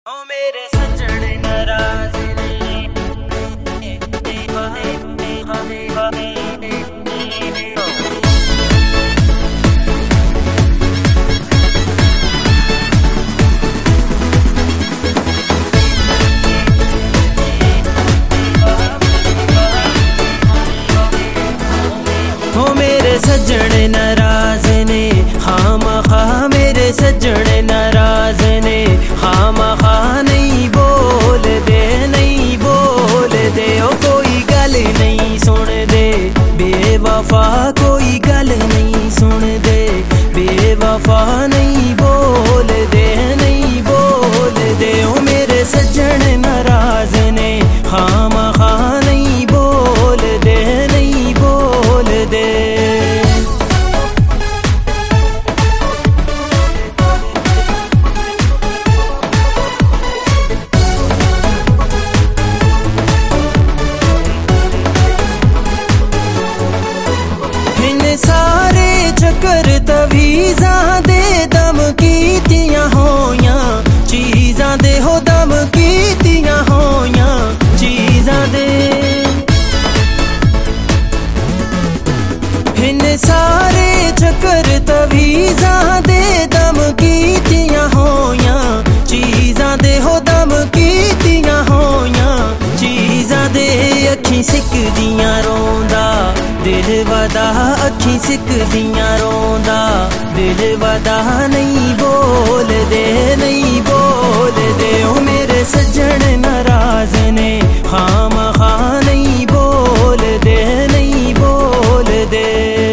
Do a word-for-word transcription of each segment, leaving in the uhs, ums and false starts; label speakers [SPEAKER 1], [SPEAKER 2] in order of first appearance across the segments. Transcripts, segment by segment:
[SPEAKER 1] ओ मेरे सज्जन नाराज हो मेरे सज्जन नाराज ने खामखा मेरे सज्जन नाराज ने खामखा नहीं बोल दे नहीं बोल दे ओ कोई गल नहीं सुन दे बेवफा कोई गल नहीं सुन दे बेवफा नहीं बोल दे नहीं बोल दे ओ मेरे सज्जन नाराज ने खामखा नहीं बोल दे नहीं बोल दे। सारे चक्कर तवीज़ा दे दम कीतियां होया चीज़ां दे हो दम कीतियां होया चीज़ां दे हिन सारे चक्कर तवीज़ा दे दम कीतियां होया चीज़ां दे हो दम कीतियां होया चीज़ां दे अखी सिकदियां रोंदा दिल वदा अखी सिकदियां रोंदा दिल वदा नहीं बोल दे नहीं बोल दे ओ मेरे सज्जन नाराज ने खामखा नहीं बोल दे नहीं बोल दे।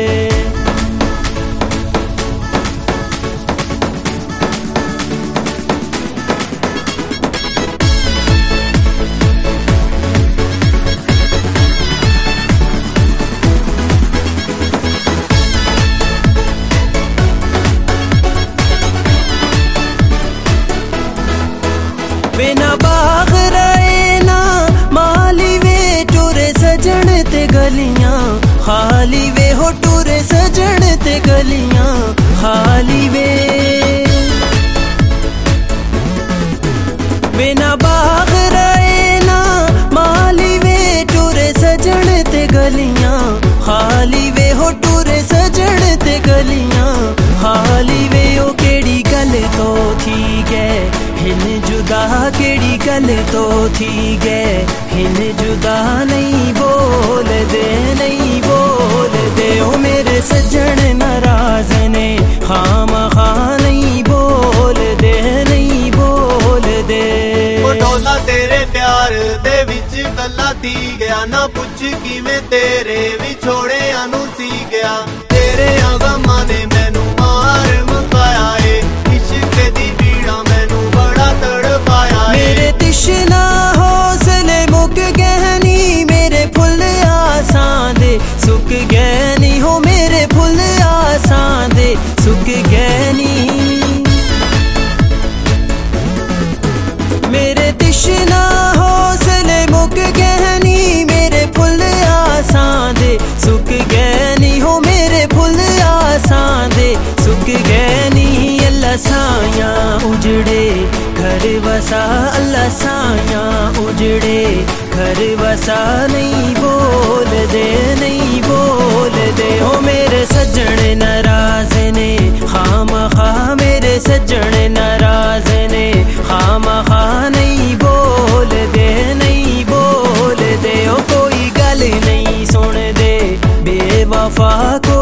[SPEAKER 1] बिना बाग रहे ना माली वे टुरे सजन ते गलियां खाली वे हो टुरे सजन ते गलियां खाली वे बिना बाग रहे ना माली वे टुरे सजन ते गलियां खाली वे हो टुरे सजन ते गलियां खाली वे ओ केड़ी गल तो थी गए हिन जुदा केड़ी गल तो थी गए हिन जुदा नहीं बोल दे नहीं बोल दे ओ मेरे सज्जन नाराज ने खामखा नहीं बोल दे नहीं बोल दे।
[SPEAKER 2] ओ डोला तेरे प्यार दे विच गल्ला थी गया ना पुछ किवें तेरे विछोड़े आनू सी गया तेरे आगमा ने मैनू मार मुकाया ए इश्क दी पीड़ा मैनू बड़ा तड़पाया
[SPEAKER 1] मेरे तिशना हौसले मुक गहनी मेरे फुल आसां दे सुक गहनी हो मेरे फुल आसां दे सुक गहनी मेरे तिशना हौसले मुक गहनी मेरे फुल आसां दे सुक गहनी हो मेरे फुल आसां दे सुक गहनी अल्लाह साया उजड़े घर वसा अल्लाह साया उजड़े घर वसा नहीं बोल दे नहीं बोल दे ओ मेरे सज्जन नाराज ने खामखा मेरे सज्जन नाराज ने खामखा नहीं बोल दे नहीं बोल दे ओ कोई गल नहीं सुन दे बेवफा को